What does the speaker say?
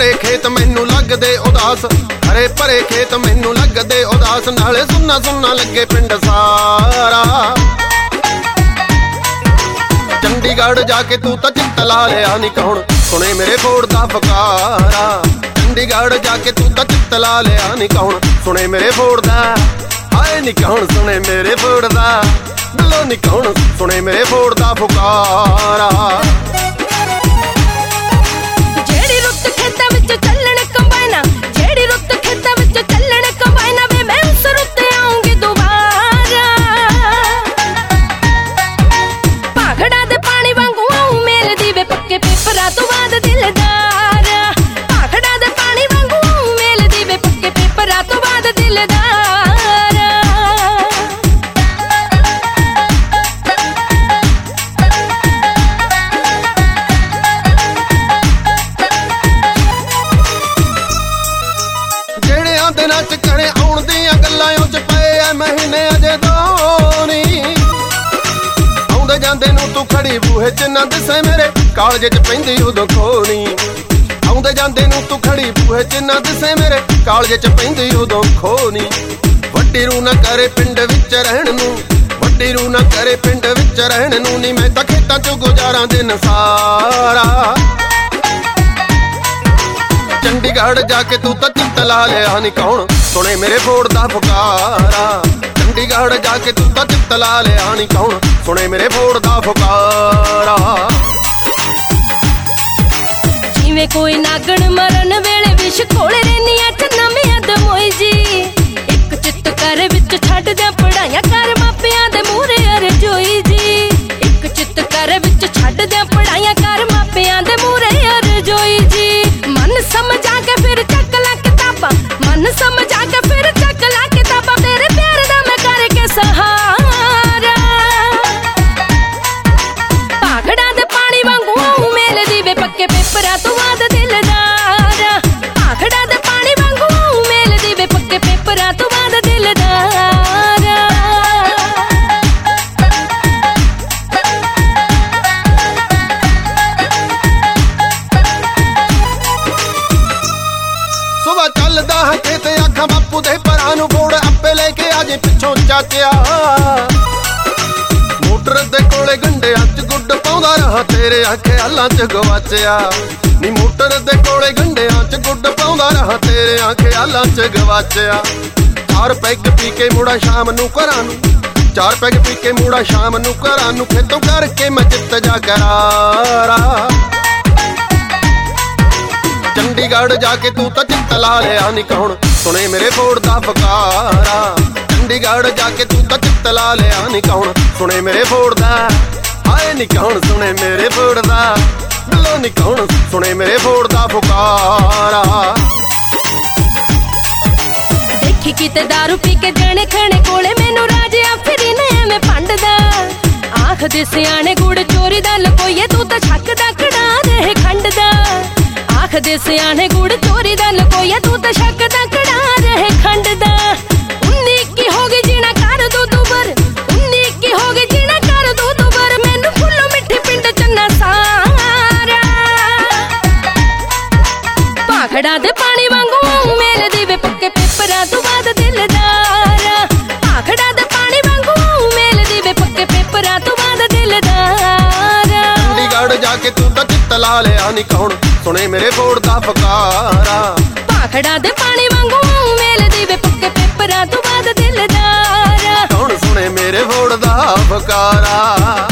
ਭਰੇ ਖੇਤ ਮੈਨੂੰ ਲੱਗਦੇ ਉਦਾਸ, ਹਰੇ ਭਰੇ ਖੇਤ ਮੈਨੂੰ ਲੱਗਦੇ ਉਦਾਸ, ਨਾਲੇ ਸੁੰਨਾ ਸੁੰਨਾ ਲੱਗੇ ਪਿੰਡ ਸਾਰਾ। ਚੰਡੀਗੜ੍ਹ ਜਾ ਕੇ ਤੂੰ ਤਾਂ ਚਿੱਤ ਲਾ ਲਿਆ ਨੀ ਕੌਣ ਸੁਣੇ ਮੇਰੇ ਫੋੜ ਦਾ ਫਕਾਰਾ। ਚੰਡੀਗੜ੍ਹ ਜਾ ਕੇ ਤੂੰ ਤਾਂ ਚਿੱਤ ਲਾ ਲਿਆ ਨੀ ਕੌਣ ਸੁਣੇ ਮੇਰੇ ਫੋੜ ਦਾ, ਹਾਏ ਨੀ ਕੌਣ ਸੁਣੇ ਮੇਰੇ ਫੋੜ ਦਾ, ਦਿਲੋਂ ਨੀ ਕੌਣ ਸੁਣੇ ਮੇਰੇ ਫੋੜ ਦਾ ਫੁਕਾਰਾ। ਜਿਹੜੀ ਰੁੱਤ ਖੇਤਾਂ ਵਿੱਚ ਚੱਲਣ ਕੰਬਾਈਨਾਂ, ਜਿਹੜੀ ਰੁੱਤ ਖੇਤਾਂ ਵਿੱਚ ਚੱਲਣ ਕੰਬਾਈਨਾਂ, ਵੇ ਮੈਂ ਉਸ ਰੁੱਤ ਆਉਂਗੀ ਦੁਬਾਰਾ। ਭਾਖੜਾ ਦੇ ਪਾਣੀ ਵਾਂਗੂ ਆਉਂ ਮੇਲਦੀ ਵੇ ਪੱਕੇ ਪੇਪਰਾਂ ਤੋਂ ਬਾਅਦ ਦਿਲਦਾਰ। ਭਾਖੜਾ ਦੇ ਪਾਣੀ ਵਾਂਗੂ ਆਉਂ ਮੇਲਦੀ ਵੇ ਪੱਕੇ ਪੇਪਰਾਂ ਤੋਂ ਬਾਅਦ ਦਿਲਦਾਰ। ਦਿਨਾਂ ਚ ਕਣੇ ਆਉਣ ਦੀਆਂ ਗੱਲਾਂ ਉਹ ਚ ਪਏ ਐ ਮਹੀਨੇ ਅਜੇ ਦੋ ਨੀ। ਆਉਂਦੇ ਜਾਂਦੇ ਨੂੰ ਤੂੰ ਖੜੀ ਬੂਹੇ ਚ ਨਾ ਦਿਸੇ ਮੇਰੇ ਕਾਲਜੇ ਚ ਪੈਂਦੀ ਉਦੋਂ ਖੋਣੀ। ਆਉਂਦੇ ਜਾਂਦੇ ਨੂੰ ਤੂੰ ਖੜੀ ਬੂਹੇ ਚ ਨਾ ਦਿਸੇ ਮੇਰੇ ਕਾਲਜੇ ਚ ਪੈਂਦੀ ਉਦੋਂ ਖੋਣੀ। ਵੱਡੀ ਰੂ ਨਾ ਕਰੇ ਪਿੰਡ ਵਿੱਚ ਰਹਿਣ ਨੂੰ, ਵੱਡੀ ਰੂ ਨਾ ਕਰੇ ਪਿੰਡ ਵਿੱਚ ਰਹਿਣ ਨੂੰ, ਨੀ ਮੈਂ ਤਾਂ ਖੇਤਾਂ ਚ ਗੁਜ਼ਾਰਾਂ ਦਿਨ ਸਾਰਾ। ਚੰਡੀਗੜ੍ਹ ਜਾ ਕੇ ਤੂੰ ਤਾਂ ਚਿੱਤ ਲਾ ਲਿਆ ਨੀ ਕੌਣ ਸੁਣੇ ਮੇਰੇ ਫੋੜ ਦਾ ਫੁਕਾਰਾ। ਚੰਡੀਗੜ੍ਹ ਜਾ ਕੇ ਤੂੰ ਤਾਂ ਚਿੱਤ ਲਾ ਲਿਆ ਨੀ ਕੌਣ ਸੁਣੇ ਮੇਰੇ ਫੋੜ ਦਾ ਫੁਕਾਰਾ। ਜਿਵੇਂ ਕੋਈ ਨਾਗਣ ਮਰਨ ਵੇਲੇ ਵਿਸ਼ ਕੋਲ ਰਹਿੰਦੀਆਂ ਚ ਨਵੀਂ ਅਦਮੋਈ ਜੀ। ਇੱਕ ਚਿੱਤ ਕਰ ਵਿੱਚ ਛੱਡਦਿਆਂ ਪੜਾਈਆਂ ਕਰ ਮਾਪਿਆਂ ਦੇ ਮੂਹਰੇ ਅਰਜ਼ੋਈ ਜੀ। ਇੱਕ ਚਿੱਤ ਕਰ ਵਿੱਚ ਛੱਡਦਿਆਂ ਪੜਾਈਆਂ ਕਰ ਮਾਪਿਆਂ ਦੇ ਮੂਹਰੇ ਅਰਜ਼ੋਈ ਜੀ। ਮਨ ਸਮਝਾ ਕੇ ਫਿਰ ਚੱਕ ਲਾ ਕਿਤਾਬਾਂ, ਮਨ ਸਮਝਾ ਕੇ ਫਿਰ ਚੱਕ ਲਾ ਕਿਤਾਬਾਂ, ਤੇਰੇ ਪਿਆਰ ਦਾ ਮੈਂ ਕਰਕੇ ਸਹਾਰਾ। ਭਾਖੜਾ ਦੇ ਪਾਣੀ ਵਾਂਗੂ ਆਉਂ ਮੇਲਦੀ ਵੇ ਪੱਕੇ ਪੇਪਰਾਂ ਤੋਂ ਬਾਅਦ ਦਿਲਦਾਰ। ਭਾਖੜਾ ਦੇ ਪਾਣੀ ਵਾਂਗੂ ਆਉਂ ਮੇਲਦੀ ਵੇ ਪੱਕੇ ਪੇਪਰਾਂ ਤੋਂ ਬਾਅਦ ਦਿਲਦਾਰ। ਸੁਬਾ ਚੱਲਦਾ ਹਾਂ ਖੇਤ ਆਖਾਂ ਬਾਪੂ ਦੇ ਪਰਾਂ ਨੂੰ ਫੋੜ ਆਪੇ ਲੈ ਕੇ ਆ ਜੇ ਪਿੱਛੋਂ ਚਾਚਿਆ। ਮੋਟਰ ਦੇ ਕੋਲੇ ਗੰਢਿਆਂ ਚ ਗੁੱਡ ਪਾਉਂਦਾ ਰਹਾ ਤੇਰੇ ਖਿਆਲਾਂ ਚ ਗਵਾਚਿਆ। ਨੀ ਮੋਟਰ ਦੇ ਕੋਲੇ ਗੰਢਿਆਂ ਚ ਗੁੱਡ ਪਾਉਂਦਾ ਰਹਾ ਤੇਰੇ ਖਿਆਲਾਂ ਚ ਗਵਾਚਿਆ। 4 ਪੈਗ ਪੀ ਕੇ ਮੁੜਾ ਸ਼ਾਮ ਨੂੰ ਘਰਾਂ ਨੂੰ, 4 ਪੈਗ ਪੀ ਕੇ ਮੁੜਾ ਸ਼ਾਮ ਨੂੰ ਘਰਾਂ ਨੂੰ, ਖੇਤੋਂ ਕਰਕੇ ਮੈਂ ਚਿੱਤ ਜਾ ਕਰਾਰਾ। ਚੰਡੀਗੜ੍ਹ ਜਾ ਕੇ ਤੂੰ ਤਾਂ ਚਿੱਤ ਲਾ ਲਿਆ ਨੀ ਕੌਣ ਸੁਣੇ ਮੇਰੇ ਫੋੜ ਦਾ ਫਕਾਰਾ। ਚੰਡੀਗੜ੍ਹ ਜਾ ਕੇ ਤੂੰ ਤਾਂ ਚਿੱਤ ਲਾ ਲਿਆ ਨੀ ਕੌਣ ਸੁਣੇ ਮੇਰੇ ਫੋੜ ਦਾ, ਹਾਏ ਨੀ ਕੌਣ ਸੁਣੇ ਮੇਰੇ ਫੋੜ ਦਾ, ਦਿਲੋਂ ਨੀ ਕੌਣ ਸੁਣੇ ਮੇਰੇ ਫੋੜ ਦਾ ਫੁਕਾਰਾ। ਦੇਖੀ ਕਿਤੇ ਦਾਰੂ ਪੀ ਕੇ ਜਾਣੇ ਖਾਣੇ ਕੋਲੇ ਮੈਨੂੰ ਰਾਜਿਆ ਫਿਰੀ ਨਾ ਐਵੇਂ ਭੰਡਦਾ। ਆਖਦੇ ਸਿਆਣੇ ਗੁੜ ਚੋਰੀ ਦਾ ਲਕੋਈਏ ਤੂੰ ਤਾਂ ਛੱਕ ਦਾ ਕੜਾ ਰਹੇ ਖੰਡ ਦਾ। ਆਖਦੇ ਸਿਆਣੇ ਗੁੜ ਚੋਰੀ ਦਾ ਲਕੋਈਏ ਤੂੰ ਤਾਂ ਛੱਕ ਦਾ ਕੜਾ ਰਹੇ ਖੰਡ ਦਾ। 19 ਕੀ ਹੋ ਗਈ ਜੀਣਾ ਕਰ ਦੋ ਦੁਬਰ, 19 ਕੀ ਹੋ ਗਈ ਜੀਣਾ ਕਰ ਦੋ ਦੁਬਰ, ਮੈਨੂੰ ਫੁੱਲੋਂ ਮਿੱਠੀ ਪਿੰਡ ਚੰਨਾ ਸਾਰਾ। ਭਾਖੜਾ ਦੇ ਪਾਣੀ ਵਾਂਗੂ ਆਉਂ ਮੇਲਦੀ ਵੇ ਪੱਕੇ ਪੇਪਰਾਂ ਤੋਂ ਬਾਅਦ ਦਿਲਦਾਰ। ਭਾਖੜਾ ਦੇ ਪਾਣੀ ਵਾਂਗੂ ਆਉਂ ਮੇਲਦੀ ਵੇ ਪੱਕੇ ਪੇਪਰਾਂ ਤੋਂ ਬਾਅਦ ਦਿਲਦਾਰ। ਚੰਡੀਗੜ੍ਹ ਜਾ ਕੇ ਤੂੰ ਤਾਂ ਚਿੱਤ ਲਾ ਲਿਆ ਨੀ ਕੌਣ ਸੁਣੇ ਮੇਰੇ ਫੋੜ ਦਾ ਫਕਾਰਾ। ਭਾਖੜਾ ਦੇ ਪਾਣੀ ਵਾਂਗੂ ਆਉਂ ਮੇਲਦੀ ਵੇ ਪੱਕੇ ਪੇਪਰਾਂ ਤੋਂ ਬਾਅਦ ਦਿਲਦਾਰ। ਕੌਣ ਸੁਣੇ ਮੇਰੇ ਫੋੜ ਦਾ ਫਕਾਰਾ।